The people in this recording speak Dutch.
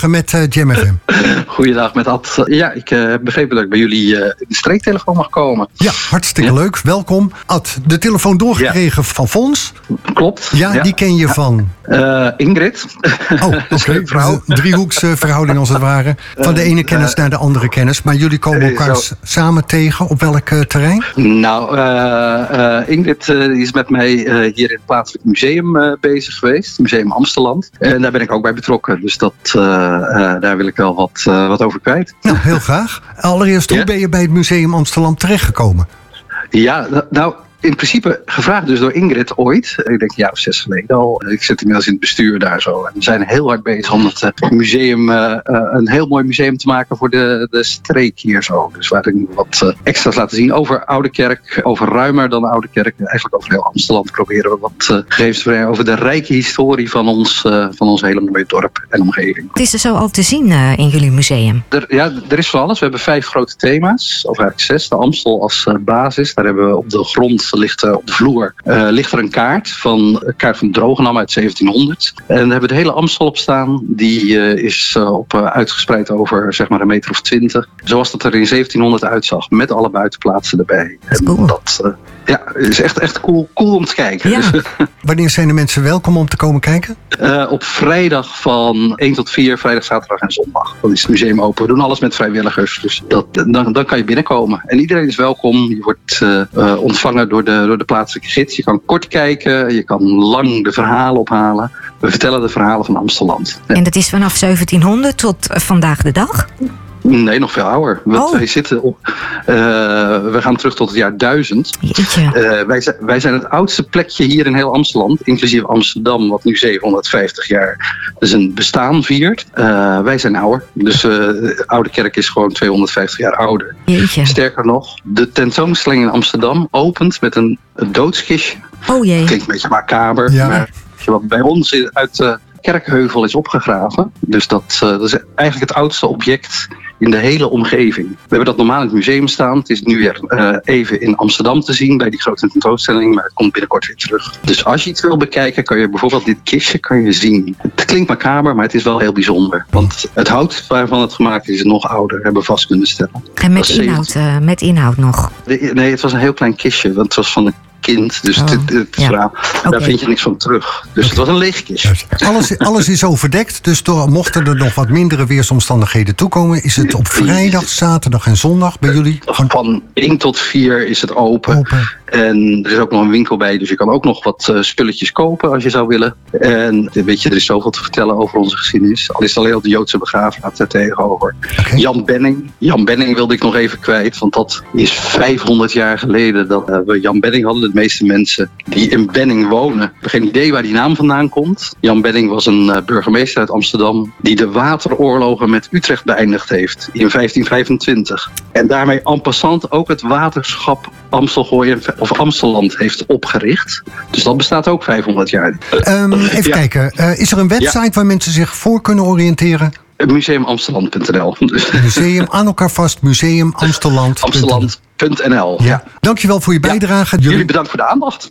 Met Jam FM. Goeiedag met Ad. Ja, ik heb begrepen dat ik bij jullie in de streektelefoon mag komen. Ja, hartstikke leuk. Welkom. Ad, de telefoon doorgekregen van Fons. Klopt. Ja, die ken je van... Ingrid. Oh, oké. Driehoeksverhouding als het ware. Van de ene kennis naar de andere kennis. Maar jullie komen elkaar samen tegen. Op welk terrein? Nou, Ingrid is met mij hier in het plaatselijk museum bezig geweest. Museum Amsteland. En daar ben ik ook bij betrokken. Dus daar wil ik wel wat over kwijt. Nou, heel graag. Allereerst, hoe ben je bij het Museum Amsterdam terechtgekomen? Ja, nou... In principe gevraagd dus door Ingrid ooit. Ik denk een jaar of 6 geleden al. Ik zit inmiddels in het bestuur daar zo. En we zijn heel hard bezig om het museum een heel mooi museum te maken voor de streek hier zo. Dus waar ik wat extra's laten zien over Oude Kerk. Over ruimer dan Oude Kerk. Eigenlijk over heel Amsterdam proberen we wat gegevens te brengen over de rijke historie van ons hele mooie dorp en omgeving. Het is er zo al te zien in jullie museum? Er is van alles. We hebben 5 grote thema's. Of eigenlijk 6. De Amstel als basis. Daar hebben we op de grond op de vloer ligt er een kaart van Drogenam uit 1700. En daar hebben we de hele Amstel op staan. Die is uitgespreid over zeg maar 1,20 meter. Zoals dat er in 1700 uitzag. Met alle buitenplaatsen erbij. Cool. Dat is echt cool om te kijken. Ja. Wanneer zijn de mensen welkom om te komen kijken? Op vrijdag van 1 tot 4, vrijdag, zaterdag en zondag. Dan is het museum open. We doen alles met vrijwilligers. Dus dan kan je binnenkomen. En iedereen is welkom. Je wordt ontvangen door de plaatselijke gids. Je kan kort kijken. Je kan lang de verhalen ophalen. We vertellen de verhalen van Amsteland. Ja. En dat is vanaf 1700 tot vandaag de dag? Nee, nog veel ouder. We gaan terug tot het jaar 1000. Wij zijn het oudste plekje hier in heel Amsterdam, inclusief Amsterdam, wat nu 750 jaar dus een bestaan viert. Wij zijn ouder. Dus Oude Kerk is gewoon 250 jaar ouder. Jeetje. Sterker nog, de tentoonstelling in Amsterdam opent met een doodskistje. Oh jee. Klinkt een beetje macaber, ja. Maar wat bij ons uit de Kerkheuvel is opgegraven. Dus dat is eigenlijk het oudste object in de hele omgeving. We hebben dat normaal in het museum staan. Het is nu weer even in Amsterdam te zien bij die grote tentoonstelling, maar het komt binnenkort weer terug. Dus als je iets wil bekijken, kan je bijvoorbeeld dit kistje zien. Het klinkt macaber, maar het is wel heel bijzonder. Want het hout waarvan het gemaakt is nog ouder, hebben we vast kunnen stellen. En met inhoud nog? Nee, het was een heel klein kistje, want het was van een kind. Dus daar vind je niks van terug. Dus het was een leeg kistje. Alles is overdekt. Dus mochten er nog wat mindere weersomstandigheden toekomen, is het op vrijdag, zaterdag en zondag bij jullie? Van 1 tot 4 is het open. En er is ook nog een winkel bij, dus je kan ook nog wat spulletjes kopen als je zou willen. En weet je, er is zoveel te vertellen over onze geschiedenis. Al is het alleen al de Joodse begraafplaats daar tegenover. Okay. Jan Benning wilde ik nog even kwijt, want dat is 500 jaar geleden dat we Jan Benning hadden. De meeste mensen die in Benning wonen hebben geen idee waar die naam vandaan komt. Jan Benning was een burgemeester uit Amsterdam die de wateroorlogen met Utrecht beëindigd heeft in 1525. En daarmee en passant ook het waterschap Amstelgooi of Amstelland heeft opgericht. Dus dat bestaat ook 500 jaar. Even kijken. Is er een website waar mensen zich voor kunnen oriënteren? Museusamsteland.nl. Museum aan elkaar vast. Museum Amsteland.nl. Amsteland.nl. Ja. Dankjewel voor je bijdrage. Jullie bedankt voor de aandacht.